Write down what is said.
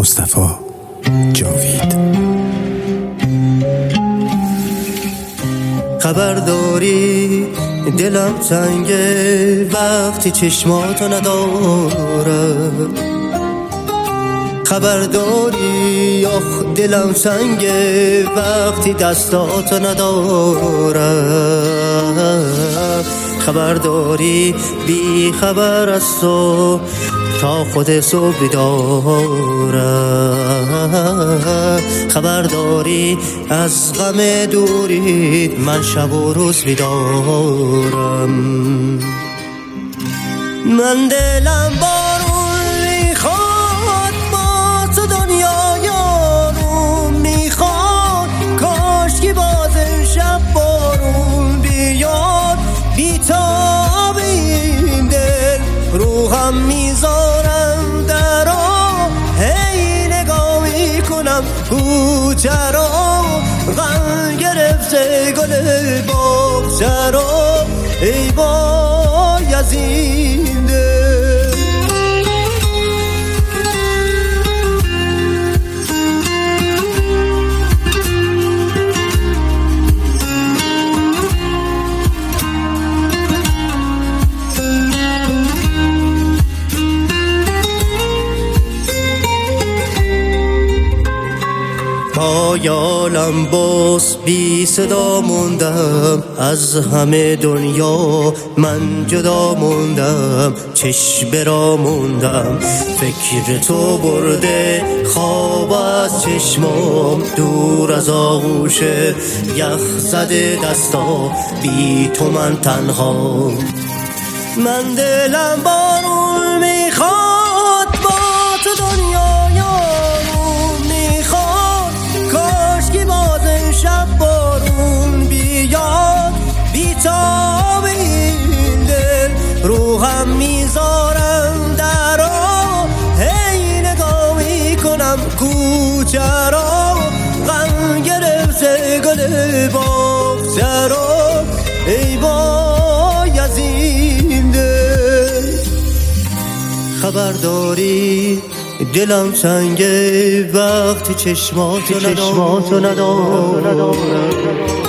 مصطفی جاوید. خبر داری دلم تنگه وقتی چشماتو ندارم، خبر داری آخ دلم سنگه وقتی دستاتو ندارم، خبر داری بی خبر از تو تا خود صبح بیدارم، خبر داری از غم دوری من شب و روز بیدارم. من دلم بارون میخواد با تو دنیا یارون میخواد، کاش که باز شب بارون بیاد بیتاب این دل روحم میذارم درا، هی نگاه میکنم کوچه را غم گرفته گل باغچه را، ای وای از این دل. پایالم باز بی صدا موندم، از همه دنیا من جدا موندم، چشم برا موندم، فکر تو برده خواب از چشمام، دور از آغوش یخ زده دستا بی تو من تنها. من دلم بارون میخواد با تو دنیا یارون میخواد، کاش که باز شب بارون بیاد بیتاب این دل روحم میذارم درا، هی نگاه میکنم کوچه را غم گرفته گل باغچه را، ای وای از این دل. خبر داری دلم سنگه وقتی چشماتو ندارم.